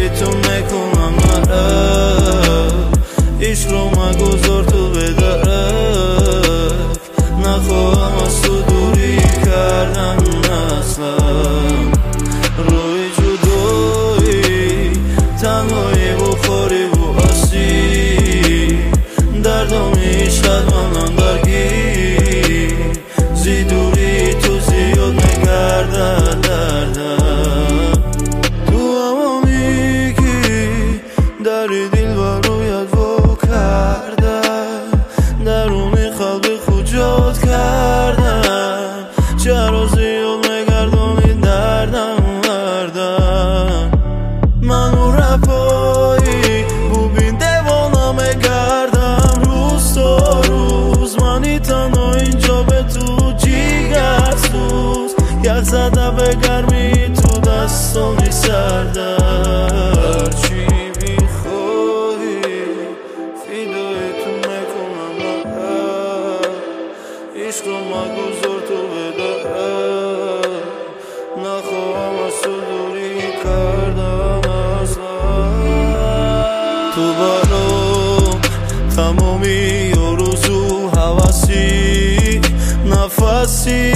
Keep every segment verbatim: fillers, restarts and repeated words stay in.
تو نکنم نرک، عشق رو مگذار تو به درک. نخواهم از تو دوری کردن اصلا، روی جدایی تنهایی بخوری و آسی، دردم عشقت منم درگیر، زی دوری تو زیاد نگردن دردم. تو اما میگی داری دل و رویت وا کردم، درونی خلقی خود جاد کردم، چرا زیاد نگردانی دردم وردم. منو رپایی ببین دیوانم گردم، روز تا روز منی تنها اینجا به تو جیگر سوز، یک زده به گرمی تو دستانی سردم. هرچی میخوایی فیدای تو میکنم نرک، عشق رو مگذار تو به درک. نخواهم از تو دوری کردم اصلا، تو برام تمامی روزو حواسی، نفسی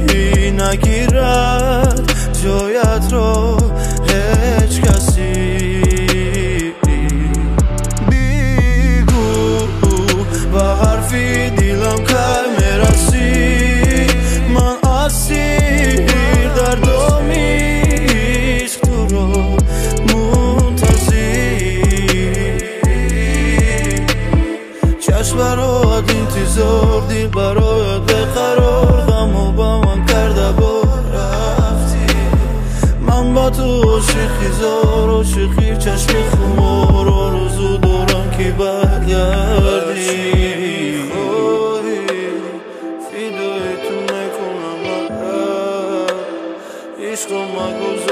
نگیرد جایت رو هیچ کسی. بیگو و حرفی دیلم که میرسی، من اسیر در دام عشق تو رو منتظر. چشم برات انتظار، دل برات بقرار، غم و با من کرده با رفتی. من با تو عاشقی زار، عاشقی چشم خمار، آرزو دارم که برگردی. فیدای تو نکنم نرک، عشق رو مگذار